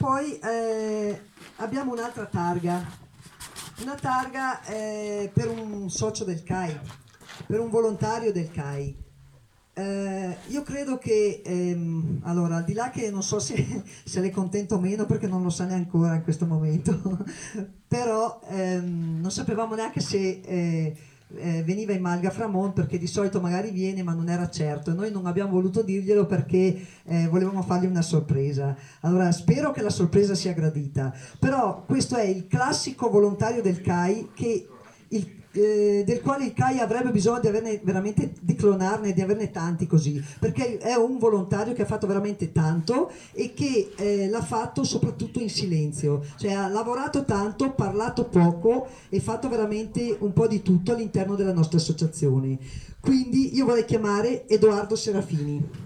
poi abbiamo un'altra targa, una targa per un socio del CAI, per un volontario del CAI. Io credo che, allora, al di là che non so se l'è contento o meno perché non lo sa neanche ancora in questo momento, però non sapevamo neanche se veniva in Malga Framont, perché di solito magari viene ma non era certo, e noi non abbiamo voluto dirglielo perché volevamo fargli una sorpresa. Allora spero che la sorpresa sia gradita, però questo è il classico volontario del CAI del quale il CAI avrebbe bisogno di averne veramente, di clonarne, di averne tanti così, perché è un volontario che ha fatto veramente tanto e che l'ha fatto soprattutto in silenzio, cioè ha lavorato tanto, parlato poco e fatto veramente un po' di tutto all'interno della nostra associazione. Quindi io vorrei chiamare Edoardo Serafini.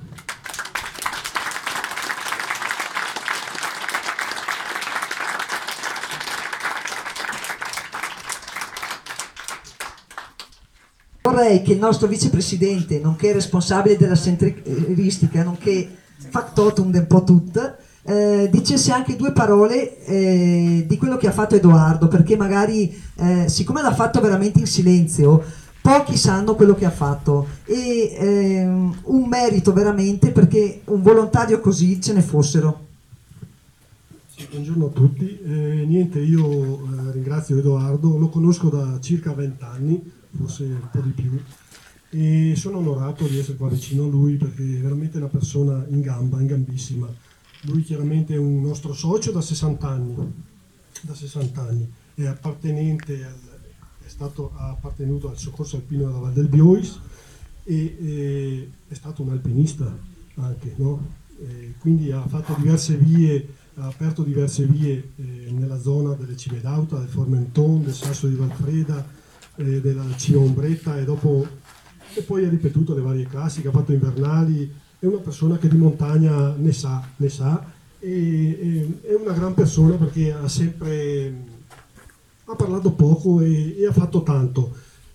Vorrei che il nostro vicepresidente, nonché responsabile della centristica, nonché factotum un po' tut, dicesse anche due parole di quello che ha fatto Edoardo, perché magari, siccome l'ha fatto veramente in silenzio, pochi sanno quello che ha fatto, e un merito veramente perché un volontario così ce ne fossero. Buongiorno a tutti, niente, io ringrazio Edoardo, lo conosco da circa 20 anni, forse un po' di più, e sono onorato di essere qua vicino a lui perché è veramente una persona in gamba, in gambissima. Lui chiaramente è un nostro socio da 60 anni, è ha appartenuto al Soccorso Alpino della Val del Biois e è stato un alpinista anche, no? Quindi ha fatto diverse vie, ha aperto diverse vie nella zona delle Cime d'Auta, del Formenton, del Sasso di Valfreda, della Cima Ombretta e poi ha ripetuto le varie classiche, ha fatto invernali, è una persona che di montagna ne sa e è una gran persona perché ha parlato poco e ha fatto tanto.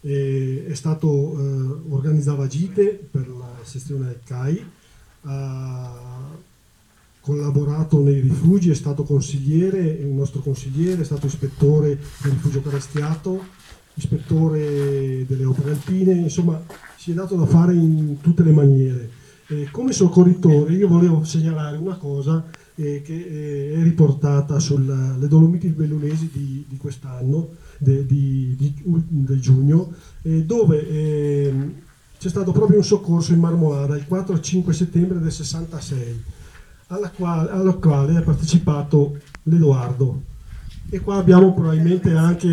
Organizzava gite per la sezione del CAI, ha collaborato nei rifugi, è stato consigliere, è un nostro consigliere, è stato ispettore del rifugio Carestiato, ispettore delle opere alpine, insomma si è dato da fare in tutte le maniere. Come soccorritore io volevo segnalare una cosa che è riportata sulle Dolomiti Bellunesi di quest'anno, del giugno, dove c'è stato proprio un soccorso in Marmolada il 4-5 settembre del 66, alla quale ha partecipato l'Edoardo. E qua abbiamo probabilmente anche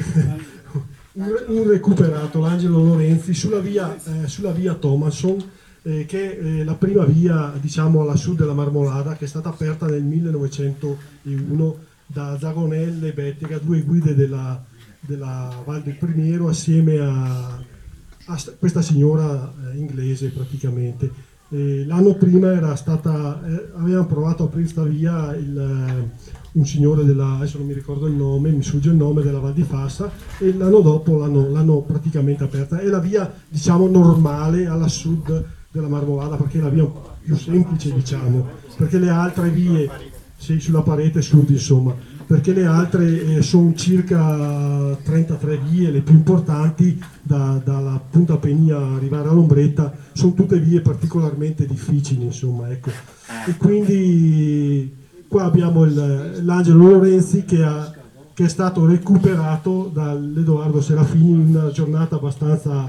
un recuperato, l'Angelo Lorenzi, sulla via Thomason, che è la prima via, diciamo, alla sud della Marmolada, che è stata aperta nel 1901 da Zagonelle e Bettega, due guide della Val del Primiero, assieme a questa signora inglese praticamente. L'anno prima avevano provato a aprire questa via un signore adesso non mi ricordo il nome, mi sfugge il nome, della Val di Fassa, e l'anno dopo l'hanno praticamente aperta. È la via, diciamo, normale alla sud della Marmolada, perché è la via più semplice, diciamo, perché le altre vie, sì, sulla parete sud, insomma, perché le altre sono circa 33 vie, le più importanti, dalla Punta Penia arrivare all'Ombretta, sono tutte vie particolarmente difficili, insomma, ecco. E quindi qua abbiamo l'Angelo Lorenzi che è stato recuperato dall'Edoardo Serafini in una giornata abbastanza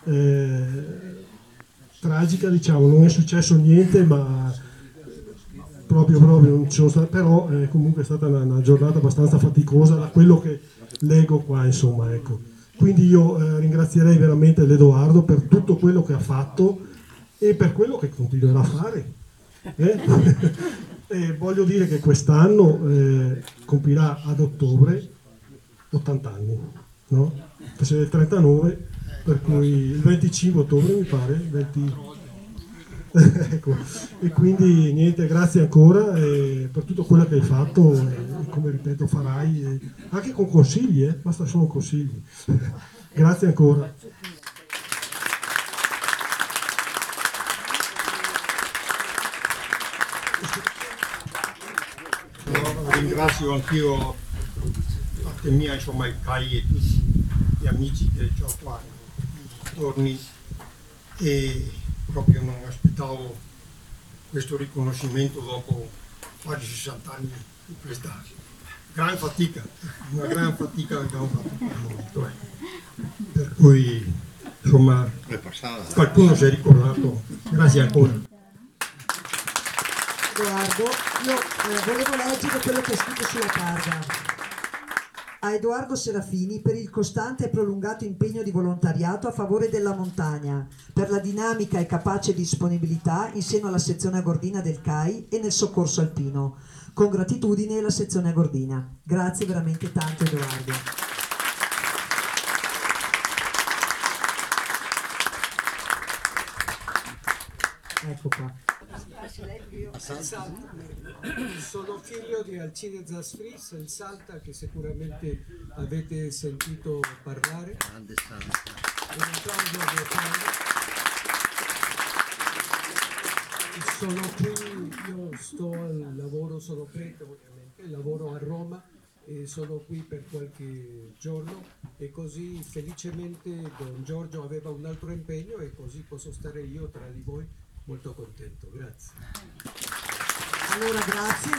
tragica, diciamo, non è successo niente, ma proprio non ci sono state, però comunque è stata una giornata abbastanza faticosa da quello che leggo qua, insomma, ecco. Quindi io ringrazierei veramente l'Edoardo per tutto quello che ha fatto e per quello che continuerà a fare. E voglio dire che quest'anno compirà ad ottobre 80 anni, no? Che è il 39, per cui il 25 ottobre mi pare, 20... ecco. E quindi niente, grazie ancora per tutto quello che hai fatto e come ripeto farai, anche con consigli, basta solo consigli. Grazie ancora. ringrazio anch'io da parte mia, insomma, il CAI e tutti gli amici che ho qua nei giorni, e proprio non aspettavo questo riconoscimento dopo quasi 60 anni di questa gran fatica, una gran fatica che abbiamo fatto per il momento. Per cui, insomma, qualcuno si è ricordato, grazie ancora. Edoardo, io volevo leggere quello che è scritto sulla targa. A Edoardo Serafini per il costante e prolungato impegno di volontariato a favore della montagna, per la dinamica e capace disponibilità in seno alla sezione agordina del CAI e nel soccorso alpino. Con gratitudine la sezione agordina. Grazie veramente tanto Edoardo. Ecco qua. Sono figlio di Alcide Zasfris, il Salta, che sicuramente avete sentito parlare. Un applauso a mio padre. Sono qui, io sto al lavoro, sono prete ovviamente, lavoro a Roma e sono qui per qualche giorno, e così felicemente Don Giorgio aveva un altro impegno e così posso stare io tra di voi molto contento. Grazie. Allora grazie.